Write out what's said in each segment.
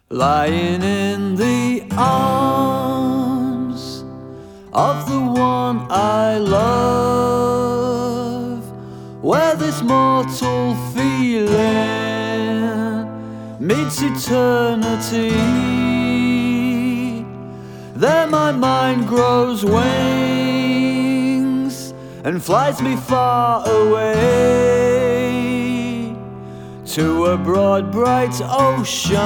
lying in the arms of the one I love, where this mortal feeling meets eternity. There my mind grows wings and flies me far away to a broad bright ocean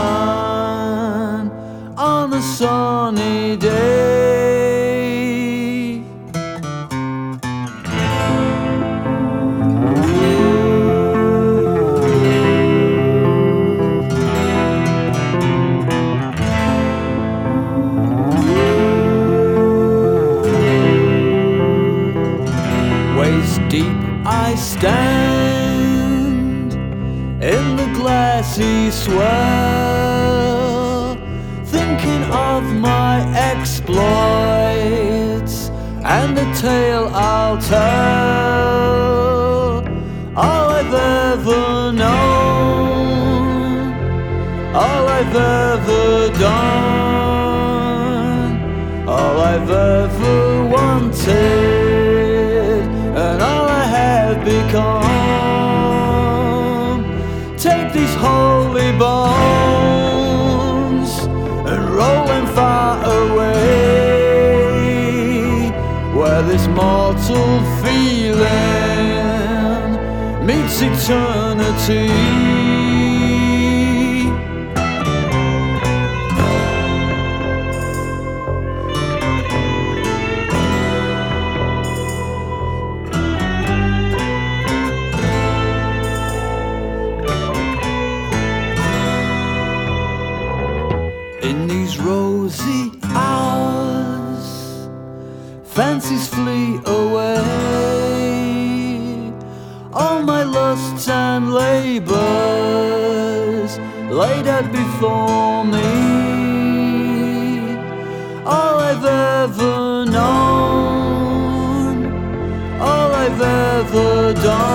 on a sunny day. Waist deep I stand in the glassy swell, thinking of my exploits and the tale I'll tell. All I've ever known, all I've ever done, all I've ever wanted, and all I have become. Take these holy bones and roll them far away, where this mortal feeling meets eternity. In these rosy hours, fancies flee away. All my lusts and labors laid out before me. All I've ever known, all I've ever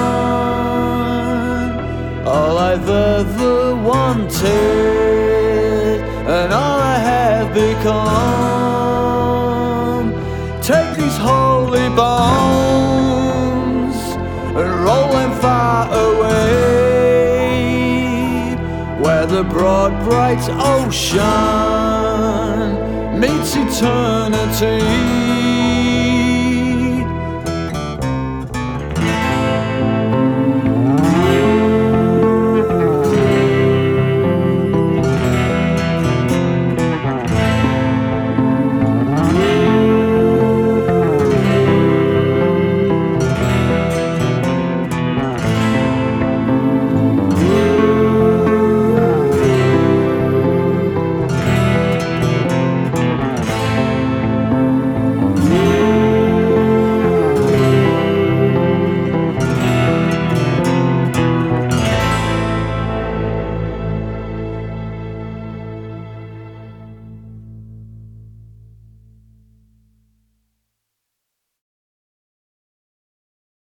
done, all I've ever wanted, and all I have become. Take these holy bones and roll them far away, where the broad bright ocean meets eternity.